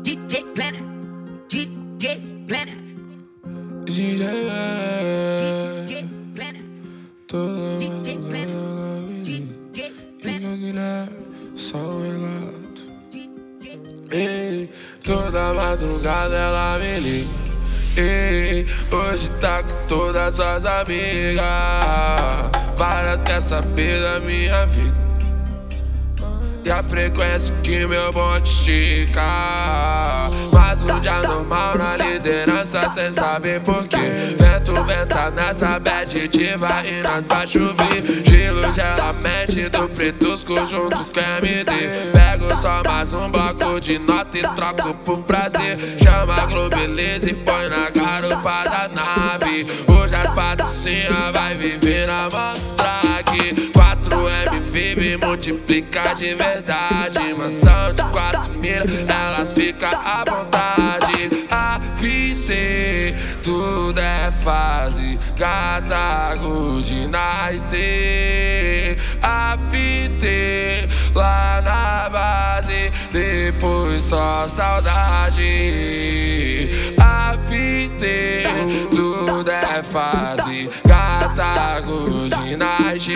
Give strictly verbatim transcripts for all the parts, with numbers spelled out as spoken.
D J Planner, D J Planner, D J Planner, todo D J Planner, D J Planner, só um relato. Ei, toda madrugada ela me liga. Ei, hoje tá com todas as amigas. Várias quer saber da minha vida e a frequência que meu bonde estica. Mas um dia normal na liderança sem saber porquê. Vento venta nessa bad diva e nós vai chover. Gelo gela mente do Pretusco junto com M D. Pego só mais um bloco de nota e troco por prazer. Chama a Globeleza e põe na garupa da nave. Hoje as patricinhas vai viver na Monstrack. quatro M vive multiplica de verdade. Mansão de quatro mil, elas ficam à vontade. A vida, tudo é fase. Gata, good night. A vida, lá na base. Depois só saudade. A vida, tudo é fase. Gata, good night.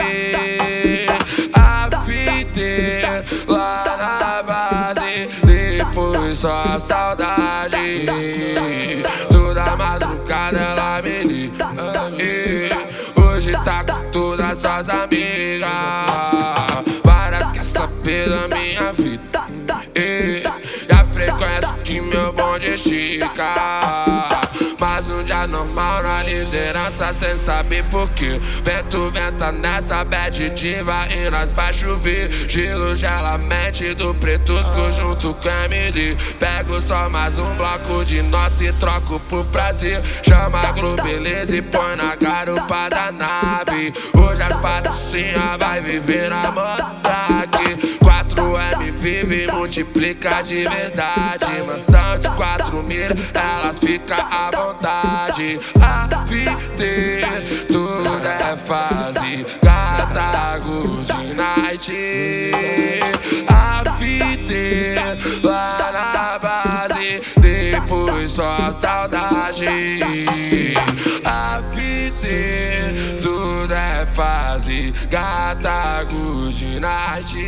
A vida, lá na base. Depois só saudade. Toda madrugada ela me liga. E hoje tá com todas suas amigas. Várias quer saber da minha vida e a frequência que meu bonde estica. Mas um dia normal na liderança sem saber porquê. Vento venta nessa bad diva e nós vai chover. Gelo gela mente do Pretusco junto com M D. Pego só mais um bloco de nota e troco por prazer. Chama a Globeleza e põe na garupa da nave. Hoje as patricinhas vai viver na Monstrack. quatro M vive multiplica de verdade. Mansão de quatro mil, elas ficam à vontade. A vida, tudo é fase. Gata, good night. A vida, lá na base. Depois só saudade. A vida, tudo é fase. Gata, good night.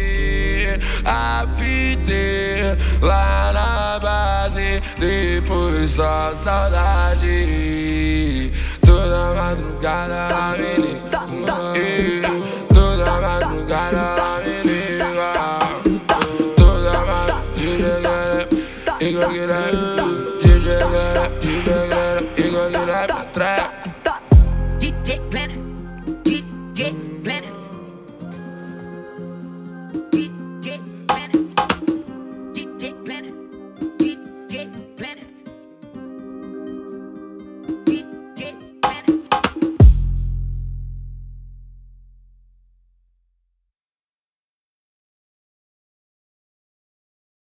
A vida, lá na base. Depois só saudade. Toda madrugada ela me liga. E toda madrugada ela me liga. Toda madrugada D J e go get up, D J get up, D J get up, e go get up, track. D J Planner.